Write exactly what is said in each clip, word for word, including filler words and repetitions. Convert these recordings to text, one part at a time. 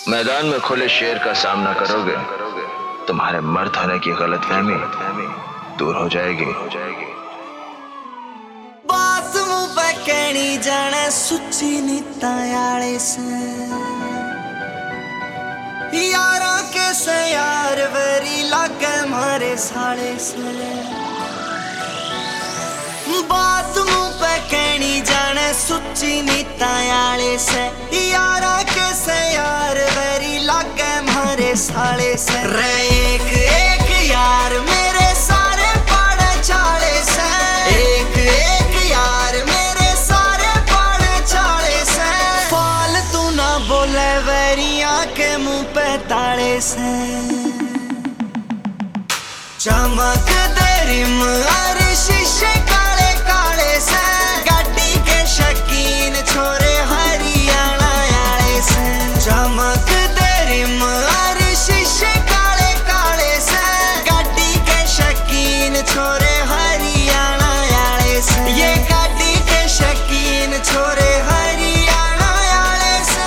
मैदान में खुले शेर का सामना करोगे, तुम्हारे मर्द होने की गलतफहमी दूर हो जाएगी। बात मुंह पे कहनी जाने सुची नीता यारे से यारा के से यार वेरी लागे मारे साले से। बात मुंह पे कहनी जाने सुची नीता यारे से यारा के से यार वेरी लागे मारे साले से। रे एक एक यार मेरे सारे पाड़े चाले से, एक एक यार मेरे सारे पाड़े चाले से। फालतू ना बोले वेरिया के मुंह पे ताले से। चमक दे रिम और शीशे काले काले से, गाड़ी के शकीन छोरे हरियाणा वाले से। चमक दे रिम और शीशे काले काले से, गाड़ी के शकीन छोरे हरियाणा वाले से। ये गाड़ी के शकीन छोरे हरियाणा वाले से।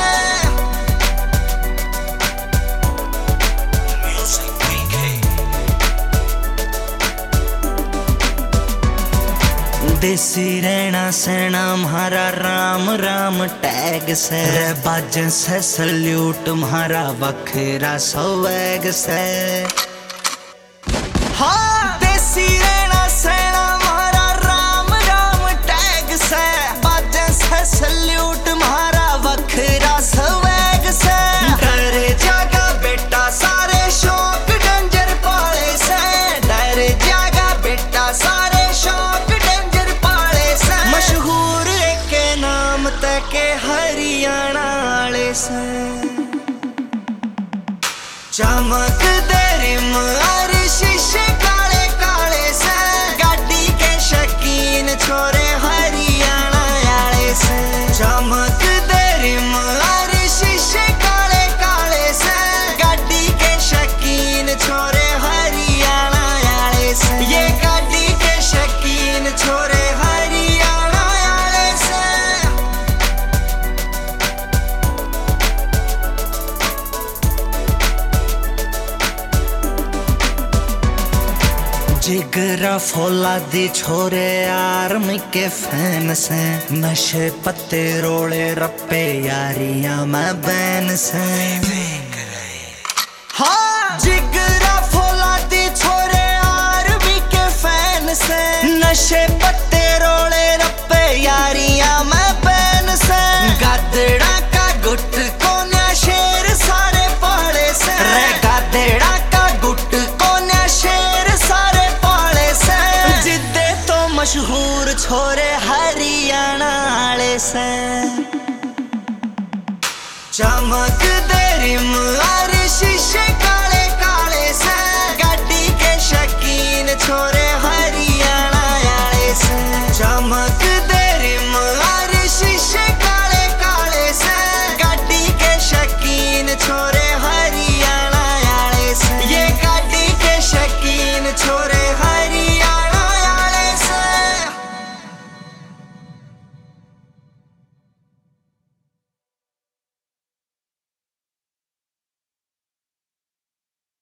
देसी रहना सहना म्हारा राम राम टैग से। बाजन से सल्यूट म्हारा बखरा स्वैग से। हाँ देसी रहना सहना म्हारा राम राम टैग से। बाजन से सल्यूट म्हारा बखरा स्वैग से। डर जागा बेटा सारे शौक डेंजर पाले से। डर जागा बेटा सारे शौक मशहूर के नाम तक हरियाणा वाले से। चमक दे रिम और शीशे काले काले से, गाड़ी के शकीन छोरे हरियाणा वाले से। चमक दे रिम और शीशे काले काले से, गाड़ी के शकीन छोरे हरियाणा वाले से। ये गाड़ी के शकीन छोरे जिगरा फौलादी छोरे आर्मी के फैन से। नशे पत्ते रोले रप्पे यारियां मैं बैन से। हाँ जिगरा फौलादी छोरे आर्मी के फैन से। नशे पत्ते रोले रप्पे यारियां मैं बैन से। गादड़ा का गुट कोन्या शेर सारे पहाड़े से। रे गादड़ा का गुट कोन्या शेर सारे मशहूर छोरे हरियाणा वाले से। चमक दे रिम और शीशे